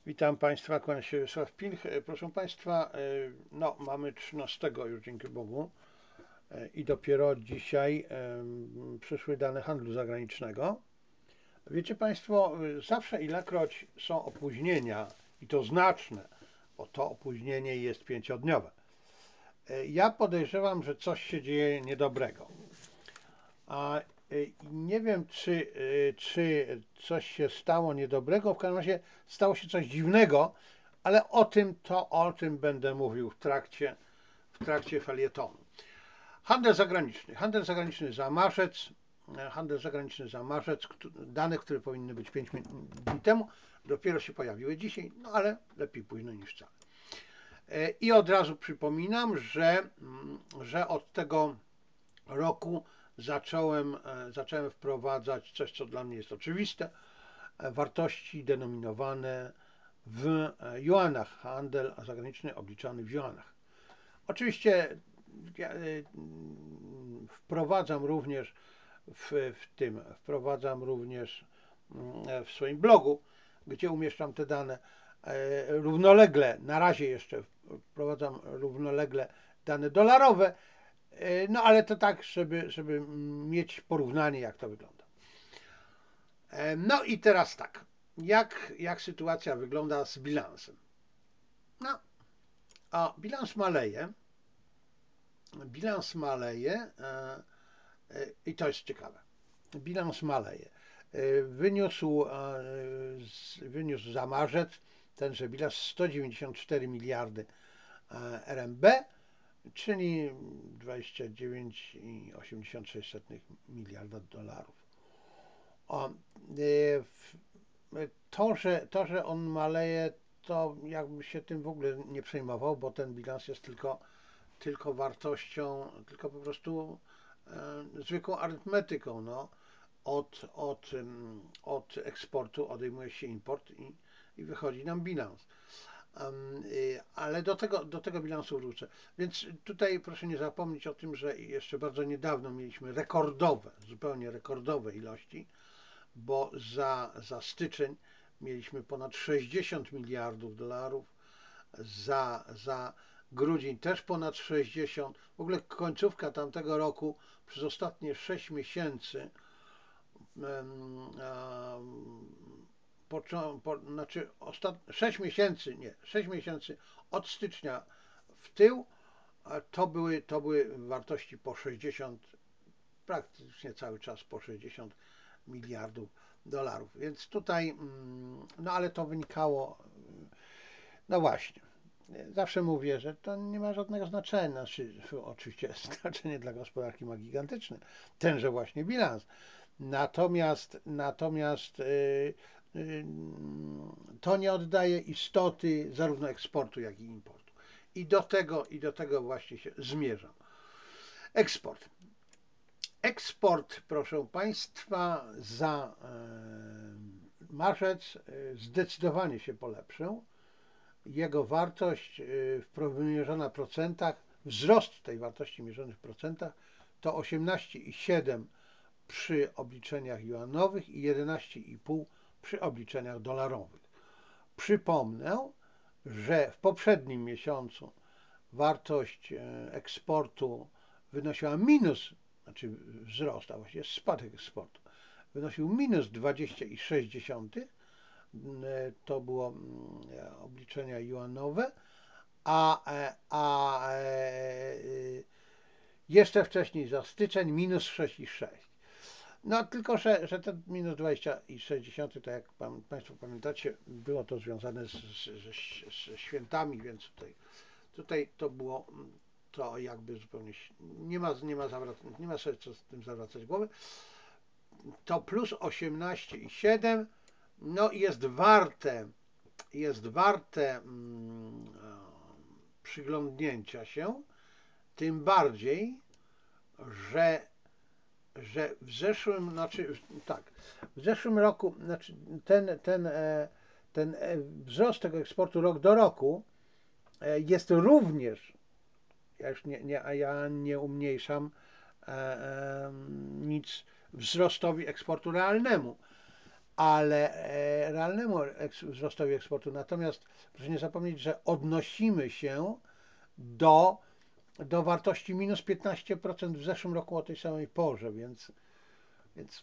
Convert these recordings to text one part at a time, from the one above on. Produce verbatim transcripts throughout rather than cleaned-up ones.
Witam Państwa, kłaniam się Wiesław Pilch. Proszę Państwa, no mamy trzynastego już, dzięki Bogu, i dopiero dzisiaj przyszły dane handlu zagranicznego. Wiecie Państwo, zawsze ilekroć są opóźnienia, i to znaczne, bo to opóźnienie jest pięciodniowe, ja podejrzewam, że coś się dzieje niedobrego. A nie wiem, czy, czy coś się stało niedobrego, w każdym razie stało się coś dziwnego, ale o tym to o tym będę mówił w trakcie, w trakcie felietonu. Handel zagraniczny. Handel zagraniczny za marzec, handel zagraniczny za marzec, dane, które powinny być pięć dni temu, dopiero się pojawiły dzisiaj, no ale lepiej późno niż wcale. I od razu przypominam, że, że od tego roku zacząłem, zacząłem wprowadzać coś, co dla mnie jest oczywiste, wartości denominowane w juanach, handel zagraniczny obliczany w juanach. Oczywiście ja wprowadzam również w, w tym, wprowadzam również w swoim blogu, gdzie umieszczam te dane równolegle, na razie jeszcze wprowadzam równolegle dane dolarowe, no ale to tak, żeby, żeby mieć porównanie, jak to wygląda. No i teraz tak, jak, jak sytuacja wygląda z bilansem? No, a bilans maleje, bilans maleje i to jest ciekawe. Bilans maleje. Wyniósł, wyniósł za marzec tenże bilans sto dziewięćdziesiąt cztery miliardy R M B, czyli dwadzieścia dziewięć przecinek osiemdziesiąt sześć miliarda dolarów. O, to, że, to, że on maleje, to jakby się tym w ogóle nie przejmował, bo ten bilans jest tylko, tylko wartością, tylko po prostu e, zwykłą arytmetyką. No. Od, od, od eksportu odejmuje się import i, i wychodzi nam bilans. Um, ale do tego, do tego bilansu wrócę. Więc tutaj proszę nie zapomnieć o tym, że jeszcze bardzo niedawno mieliśmy rekordowe, zupełnie rekordowe ilości, bo za, za styczeń mieliśmy ponad sześćdziesiąt miliardów dolarów, za, za grudzień też ponad sześćdziesiąt. W ogóle końcówka tamtego roku przez ostatnie sześć miesięcy, po, po, znaczy ostat, sześć miesięcy, nie, sześć miesięcy od stycznia w tył, to były, to były wartości po sześćdziesiąt, praktycznie cały czas po sześćdziesiąt miliardów dolarów. Więc tutaj, no ale to wynikało, no właśnie, zawsze mówię, że to nie ma żadnego znaczenia, znaczy, oczywiście znaczenie dla gospodarki ma gigantyczne, tenże właśnie bilans. Natomiast, natomiast yy, yy, to nie oddaje istoty zarówno eksportu, jak i importu. I do tego, i do tego właśnie się zmierzam. Eksport. Eksport, proszę Państwa, za marzec zdecydowanie się polepszył. Jego wartość wymierzona w procentach, wzrost tej wartości mierzony w procentach to osiemnaście przecinek siedem przy obliczeniach juanowych i jedenaście przecinek pięć przy obliczeniach dolarowych. Przypomnę, że w poprzednim miesiącu wartość eksportu wynosiła minus, znaczy wzrost, a właściwie spadek eksportu, wynosił minus dwadzieścia przecinek sześć, to było obliczenia juanowe, a, a jeszcze wcześniej za styczeń minus sześć przecinek sześć. No tylko, że, że ten minus dwadzieścia przecinek sześć, to jak pan, Państwo pamiętacie, było to związane z, z, z świętami, więc tutaj, tutaj to było to jakby zupełnie, nie ma, nie ma, zawrac, nie ma sobie co z tym zawracać głowy. To plus osiemnaście przecinek siedem, no i jest warte, jest warte mm, przyglądnięcia się, tym bardziej, że że w zeszłym, znaczy tak, w zeszłym roku, znaczy ten, ten, ten wzrost tego eksportu rok do roku jest również, ja już nie, nie, ja nie umniejszam nic wzrostowi eksportu realnemu, ale e, realnemu eks wzrostowi eksportu. Natomiast proszę nie zapomnieć, że odnosimy się do, do wartości minus piętnaście procent w zeszłym roku o tej samej porze, więc, więc,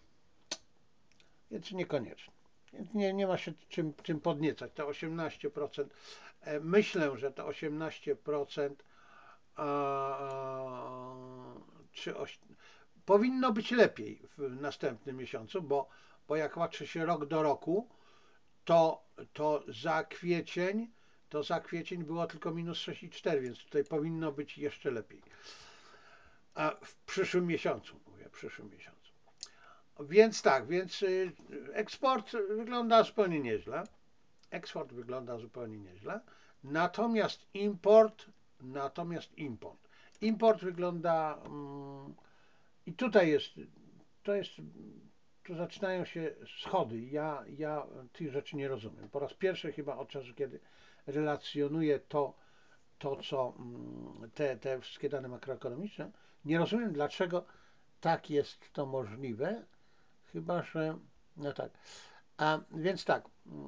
więc niekoniecznie. Więc nie, nie ma się czym, czym podniecać. Te osiemnaście procent, e, myślę, że te osiemnaście procent a, a, czy oś, powinno być lepiej w następnym miesiącu, bo, bo jak patrzy się rok do roku, to, to za kwiecień, to za kwiecień było tylko minus sześć przecinek cztery, więc tutaj powinno być jeszcze lepiej. A w przyszłym miesiącu, mówię, w przyszłym miesiącu. Więc tak, więc eksport wygląda zupełnie nieźle. Eksport wygląda zupełnie nieźle. Natomiast import, natomiast import. Import wygląda mm, i tutaj jest, to jest, tu zaczynają się schody. Ja, ja tych rzeczy nie rozumiem. Po raz pierwszy chyba od czasu, kiedy relacjonuję to, to co mm, te, te wszystkie dane makroekonomiczne, nie rozumiem, dlaczego tak jest to możliwe, chyba że, no tak. A więc tak, mm,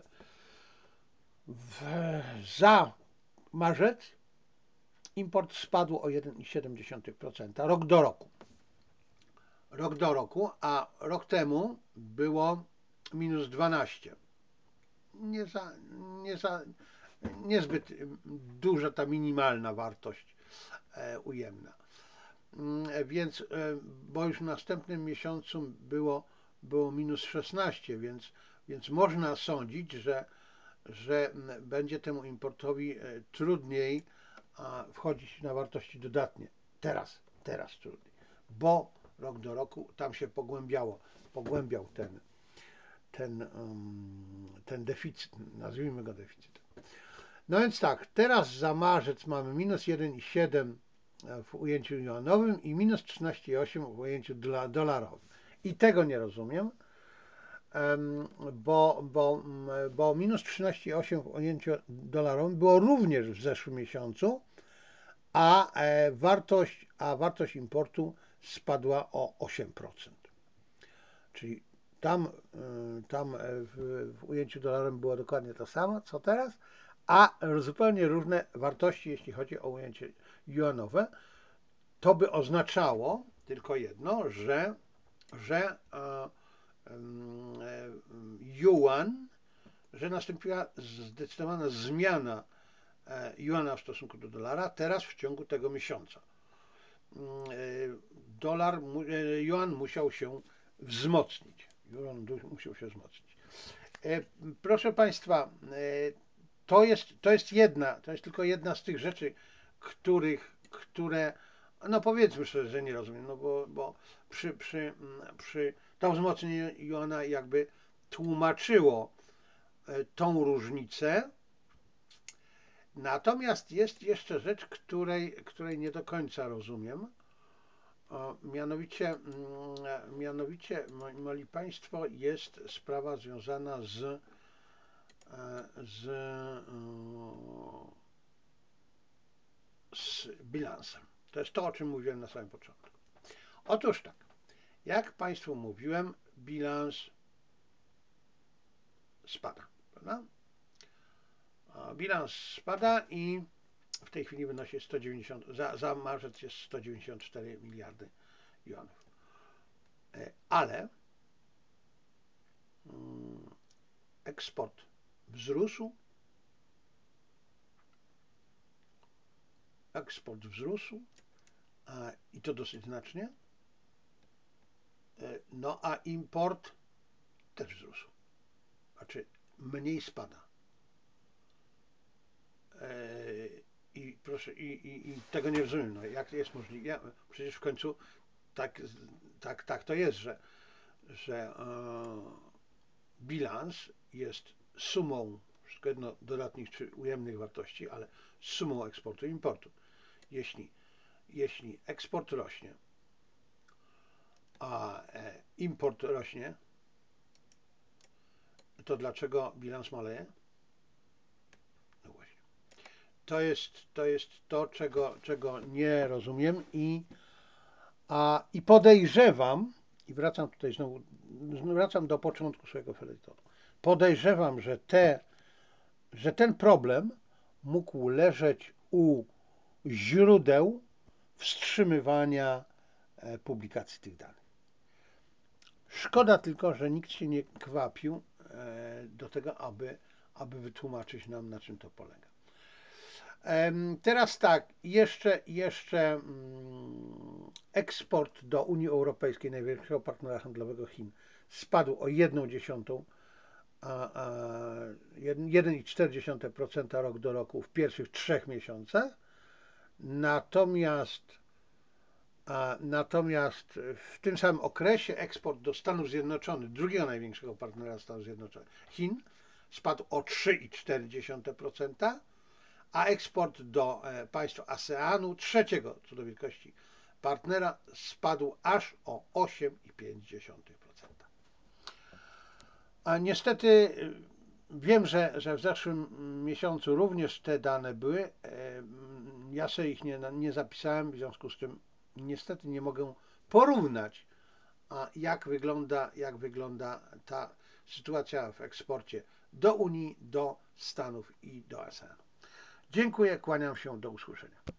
w, za marzec import spadł o jeden przecinek siedem procent rok do roku. Rok do roku, a rok temu było minus dwanaście. Nie za, nie za, niezbyt duża ta minimalna wartość e, ujemna. Mm, Więc, e, bo już w następnym miesiącu było, było minus szesnaście, więc, więc można sądzić, że, że będzie temu importowi e, trudniej a, wchodzić na wartości dodatnie. Teraz, teraz trudniej, bo rok do roku tam się pogłębiało, pogłębiał ten, ten, um, ten deficyt, nazwijmy go deficytem. No więc tak, teraz za marzec mamy minus jeden przecinek siedem w ujęciu juanowym i minus trzynaście przecinek osiem w ujęciu dolarowym. I tego nie rozumiem, bo, bo, bo minus trzynaście przecinek osiem w ujęciu dolarowym było również w zeszłym miesiącu, a wartość, a wartość importu spadła o osiem procent. Czyli tam, tam w, w ujęciu dolarowym było dokładnie to samo, co teraz, a zupełnie różne wartości, jeśli chodzi o ujęcie juanowe. To by oznaczało tylko jedno, że, że yuan, że nastąpiła zdecydowana zmiana juana w stosunku do dolara teraz w ciągu tego miesiąca. Dolar, yuan musiał się wzmocnić. Yuan musiał się wzmocnić. Proszę Państwa, to jest, to jest jedna, to jest tylko jedna z tych rzeczy, których, które, no powiedzmy sobie, że nie rozumiem, no bo, bo przy, przy, przy to wzmocnienie juana jakby tłumaczyło tą różnicę. Natomiast jest jeszcze rzecz, której, której nie do końca rozumiem. O, mianowicie, mianowicie, moi Państwo, jest sprawa związana z, z, z bilansem. To jest to, o czym mówiłem na samym początku. Otóż tak, jak Państwu mówiłem, bilans spada, prawda? Bilans spada i w tej chwili wynosi sto dziewięćdziesiąt, za, za marzec jest sto dziewięćdziesiąt cztery miliardy juanów. Ale eksport wzrósł, eksport wzrósł i to dosyć znacznie, no a import też wzrósł, znaczy mniej spada. I proszę, i, i, i tego nie rozumiem, no jak jest możliwe, ja, przecież w końcu tak, tak, tak to jest, że, że e, bilans jest sumą wszystko jedno dodatnich czy ujemnych wartości, ale sumą eksportu i importu. Jeśli, jeśli eksport rośnie, a e, import rośnie, to dlaczego bilans maleje? No właśnie. To jest to, jest to czego, czego nie rozumiem i, a, i podejrzewam, i wracam tutaj znowu, wracam do początku swojego felietonu. Podejrzewam, że, te, że ten problem mógł leżeć u źródeł wstrzymywania publikacji tych danych. Szkoda tylko, że nikt się nie kwapił do tego, aby, aby wytłumaczyć nam, na czym to polega. Teraz tak, jeszcze, jeszcze eksport do Unii Europejskiej, największego partnera handlowego Chin, spadł o jedną dziesiątą, jeden i cztery dziesiąte procent rok do roku w pierwszych trzech miesiącach. Natomiast, a, natomiast w tym samym okresie eksport do Stanów Zjednoczonych, drugiego największego partnera Stanów Zjednoczonych, Chin, spadł o trzy i cztery dziesiąte procent, a eksport do państw ASEANu, trzeciego co do wielkości partnera, spadł aż o osiem i pięć dziesiątych procent. A niestety wiem, że, że w zeszłym miesiącu również te dane były. Ja sobie ich nie, nie zapisałem, w związku z tym niestety nie mogę porównać, jak wygląda, jak wygląda ta sytuacja w eksporcie do Unii, do Stanów i do ASEANu. Dziękuję, kłaniam się, do usłyszenia.